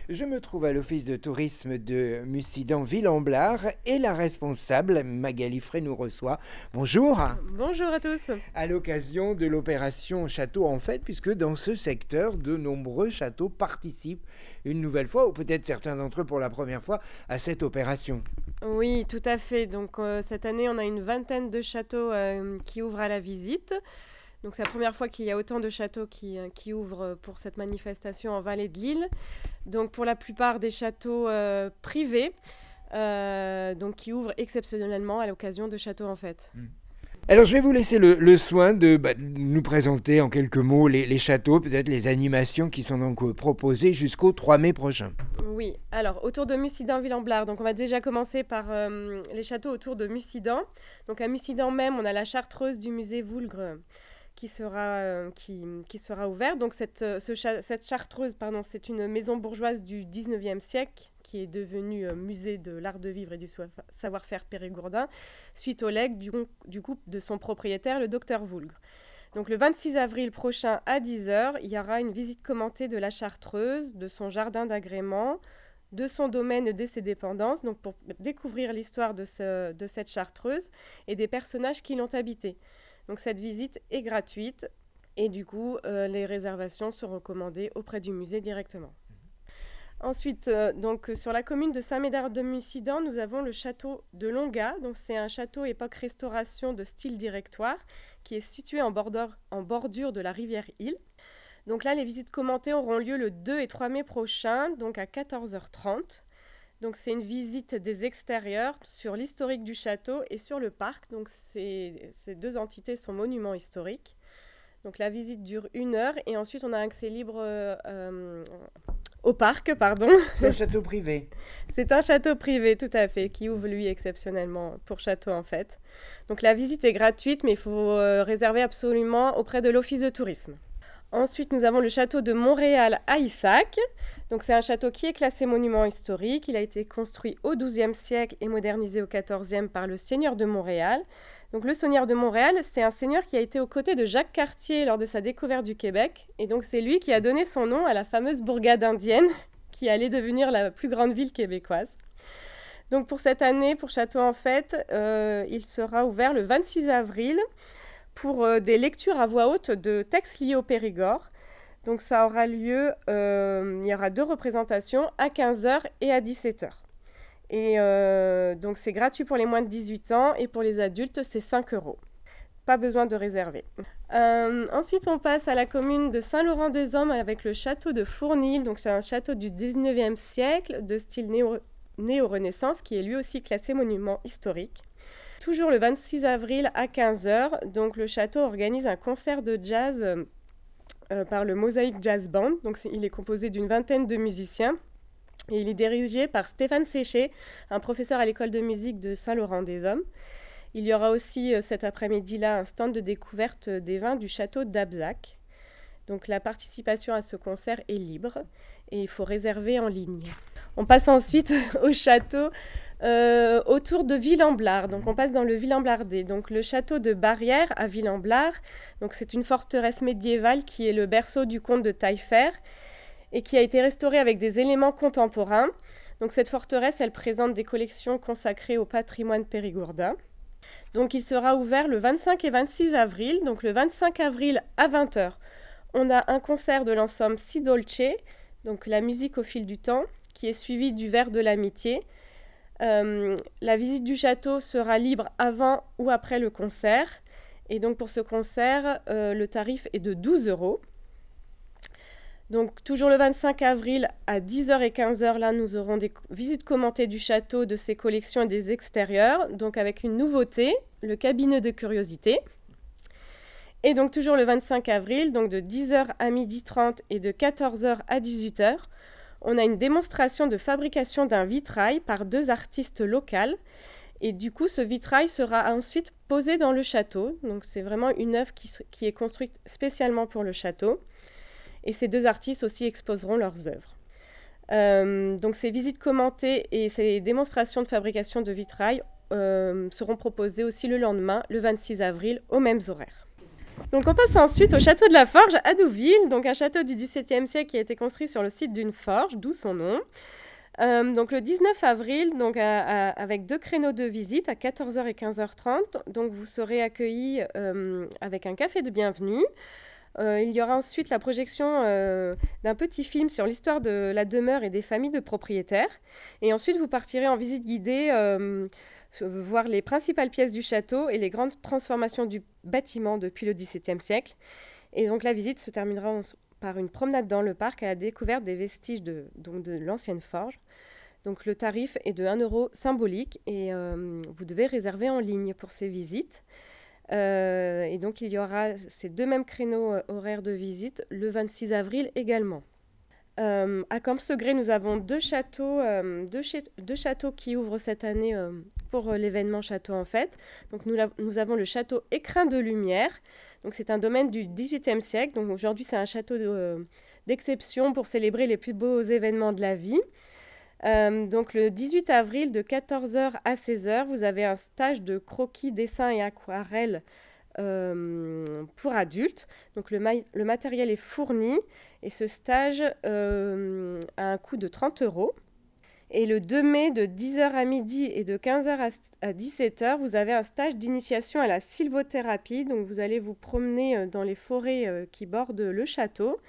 Je me trouve à l'office de tourisme de Mussidan-Ville-en-Blard et la responsable, Magali Frey, nous reçoit. Bonjour. Bonjour à tous. À l'occasion de l'opération Château en Fête, puisque dans ce secteur, de nombreux châteaux participent une nouvelle fois, ou peut-être certains d'entre eux pour la première fois, à cette opération. Oui, tout à fait. Donc cette année, on a une vingtaine de châteaux qui ouvrent à la visite. Donc c'est la première fois qu'il y a autant de châteaux qui ouvrent pour cette manifestation en Vallée de l'Isle. Donc pour la plupart des châteaux privés, donc qui ouvrent exceptionnellement à l'occasion de Château en Fête. Alors je vais vous laisser le soin de nous présenter en quelques mots les châteaux, peut-être les animations qui sont donc proposées jusqu'au 3 mai prochain. Oui, alors autour de Mussidan-Ville-en-Blard, donc on va déjà commencer par les châteaux autour de Mussidan. Donc à Mussidan même, on a la chartreuse du musée Voulgre qui sera ouverte. Donc cette chartreuse, c'est une maison bourgeoise du 19e siècle qui est devenue musée de l'art de vivre et du savoir-faire périgourdin suite au legs du couple de son propriétaire, le docteur Voulgre. Donc le 26 avril prochain à 10h, il y aura une visite commentée de la chartreuse, de son jardin d'agrément, de son domaine et de ses dépendances, donc pour découvrir l'histoire de cette chartreuse et des personnages qui l'ont habitée. Donc cette visite est gratuite et du coup, les réservations sont recommandées auprès du musée directement. Ensuite, donc, sur la commune de Saint-Médard-de-Mussidan, nous avons le château de Longa. Donc, c'est un château époque restauration de style directoire qui est situé en bordure de la rivière Isle. Donc là, les visites commentées auront lieu le 2 et 3 mai prochain, donc à 14h30. Donc c'est une visite des extérieurs sur l'historique du château et sur le parc. Donc ces deux entités sont monuments historiques. Donc la visite dure 1 heure et ensuite on a accès libre au parc, pardon. C'est un château privé. C'est un château privé, tout à fait, qui ouvre lui exceptionnellement pour Château en Fête. Donc la visite est gratuite, mais il faut réserver absolument auprès de l'office de tourisme. Ensuite, nous avons le château de Montréal à Issac. Donc, c'est un château qui est classé monument historique. Il a été construit au XIIe siècle et modernisé au XIVe par le seigneur de Montréal. Donc, le seigneur de Montréal, c'est un seigneur qui a été aux côtés de Jacques Cartier lors de sa découverte du Québec. Et donc, c'est lui qui a donné son nom à la fameuse bourgade indienne qui allait devenir la plus grande ville québécoise. Donc, pour cette année, pour Château en Fête, il sera ouvert le 26 avril pour des lectures à voix haute de textes liés au Périgord. Donc ça aura lieu, il y aura 2 représentations à 15h et à 17h. Et donc c'est gratuit pour les moins de 18 ans et pour les adultes c'est 5 €. Pas besoin de réserver. Ensuite on passe à la commune de Saint-Laurent-des-Hommes avec le château de Fournil. Donc c'est un château du 19e siècle de style néo-renaissance qui est lui aussi classé monument historique. Toujours le 26 avril à 15h, donc le château organise un concert de jazz par le Mosaic Jazz Band. Donc il est composé d'une vingtaine de musiciens et il est dirigé par Stéphane Séché, un professeur à l'école de musique de Saint-Laurent-des-Hommes. Il y aura aussi cet après-midi-là un stand de découverte des vins du château d'Abzac. Donc la participation à ce concert est libre et il faut réserver en ligne. On passe ensuite au château autour de Ville-en-Blard. Donc on passe dans le Ville-en-Blardais. Donc le château de Barrière à Ville-en-Blard. Donc c'est une forteresse médiévale qui est le berceau du comte de Taillefer et qui a été restaurée avec des éléments contemporains. Donc cette forteresse, elle présente des collections consacrées au patrimoine périgourdin. Donc il sera ouvert le 25 et 26 avril. Donc le 25 avril à 20h, on a un concert de l'ensemble Si Dolce, donc la musique au fil du temps, qui est suivi du verre de l'amitié. La visite du château sera libre avant ou après le concert. Et donc pour ce concert, le tarif est de 12 €. Donc toujours le 25 avril à 10h et 15h, là nous aurons des visites commentées du château, de ses collections et des extérieurs. Donc avec une nouveauté, le cabinet de curiosité. Et donc toujours le 25 avril, donc de 10h à 12h30 et de 14h à 18h, on a une démonstration de fabrication d'un vitrail par 2 artistes locales. Et du coup, ce vitrail sera ensuite posé dans le château. Donc c'est vraiment une œuvre qui est construite spécialement pour le château. Et ces 2 artistes aussi exposeront leurs œuvres. Donc ces visites commentées et ces démonstrations de fabrication de vitrail seront proposées aussi le lendemain, le 26 avril, aux mêmes horaires. Donc on passe ensuite au château de la Forge à Douville, donc un château du XVIIe siècle qui a été construit sur le site d'une forge, d'où son nom. Donc le 19 avril, donc avec 2 créneaux de visite à 14h et 15h30, donc vous serez accueillis avec un café de bienvenue. Il y aura ensuite la projection d'un petit film sur l'histoire de la demeure et des familles de propriétaires. Et ensuite, vous partirez en visite guidée voir les principales pièces du château et les grandes transformations du bâtiment depuis le XVIIe siècle. Et donc la visite se terminera par une promenade dans le parc à la découverte des vestiges de l'ancienne forge. Donc le tarif est de 1 € symbolique et vous devez réserver en ligne pour ces visites. Et donc il y aura ces 2 mêmes créneaux horaires de visite le 26 avril également. À Campsegré, nous avons 2 châteaux qui ouvrent cette année pour l'événement Château en Fête. Donc nous avons le château Écrin de Lumière. Donc c'est un domaine du XVIIIe siècle. Donc aujourd'hui c'est un château d'exception pour célébrer les plus beaux événements de la vie. Donc le 18 avril de 14h à 16h, vous avez un stage de croquis, dessin et aquarelle pour adultes. Donc le matériel est fourni et ce stage a un coût de 30 €. Et le 2 mai de 10h à midi et de 15h à 17h, vous avez un stage d'initiation à la sylvothérapie. Donc vous allez vous promener dans les forêts qui bordent le château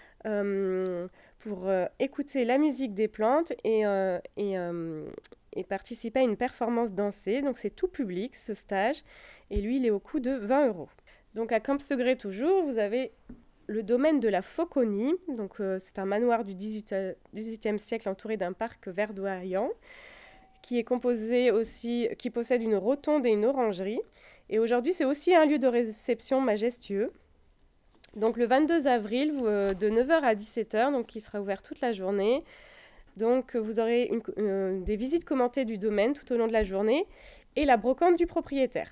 pour écouter la musique des plantes et participer à une performance dansée. Donc c'est tout public ce stage et lui il est au coût de 20 €. Donc à Campsegré toujours, vous avez le domaine de la Fauconnie. Donc c'est un manoir du XVIIIe siècle entouré d'un parc verdoyant qui possède une rotonde et une orangerie. Et aujourd'hui c'est aussi un lieu de réception majestueux. Donc le 22 avril, de 9h à 17h, donc qui sera ouvert toute la journée. Donc vous aurez des visites commentées du domaine tout au long de la journée et la brocante du propriétaire.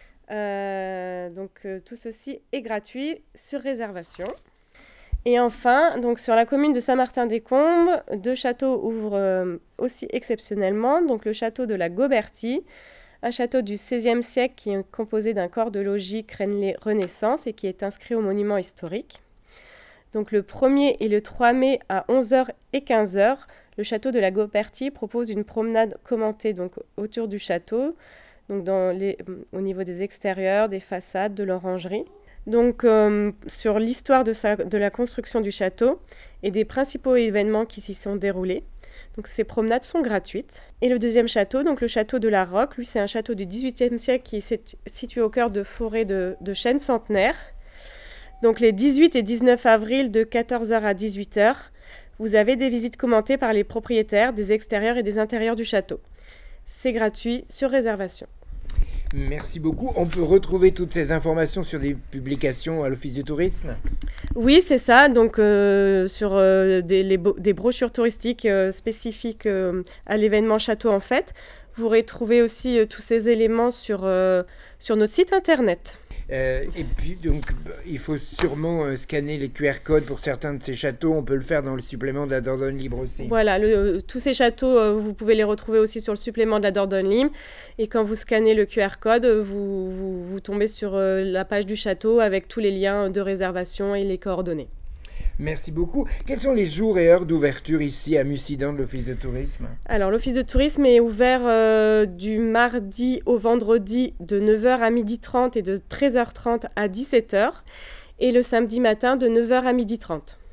Tout ceci est gratuit sur réservation. Et enfin, donc sur la commune de Saint-Martin-des-Combes, 2 châteaux ouvrent aussi exceptionnellement. Donc le château de la Gaubertie, un château du XVIe siècle qui est composé d'un corps de logis crénelé Renaissance et qui est inscrit au monument historique. Donc le 1er et le 3 mai à 11h et 15h, le château de la Gaubertie propose une promenade commentée donc, autour du château, donc au niveau des extérieurs, des façades, de l'orangerie. Donc sur l'histoire de la construction du château et des principaux événements qui s'y sont déroulés. Donc ces promenades sont gratuites. Et le deuxième château, donc le château de la Roque, lui c'est un château du XVIIIe siècle qui est situé au cœur de forêts de chênes centenaires. Donc les 18 et 19 avril de 14h à 18h, vous avez des visites commentées par les propriétaires des extérieurs et des intérieurs du château. C'est gratuit sur réservation. Merci beaucoup. On peut retrouver toutes ces informations sur des publications à l'Office du tourisme ? Oui, c'est ça. Donc, sur des brochures touristiques spécifiques à l'événement Château en Fête. Vous retrouvez aussi tous ces éléments sur notre site internet. Et puis, donc, il faut sûrement scanner les QR codes pour certains de ces châteaux. On peut le faire dans le supplément de la Dordogne Libre aussi. Voilà, tous ces châteaux, vous pouvez les retrouver aussi sur le supplément de la Dordogne Libre. Et quand vous scannez le QR code, vous tombez sur la page du château avec tous les liens de réservation et les coordonnées. Merci beaucoup. Quels sont les jours et heures d'ouverture ici à Mussidan de l'Office de tourisme ? Alors, l'Office de tourisme est ouvert du mardi au vendredi de 9h à 12h30 et de 13h30 à 17h. Et le samedi matin de 9h à 12h30.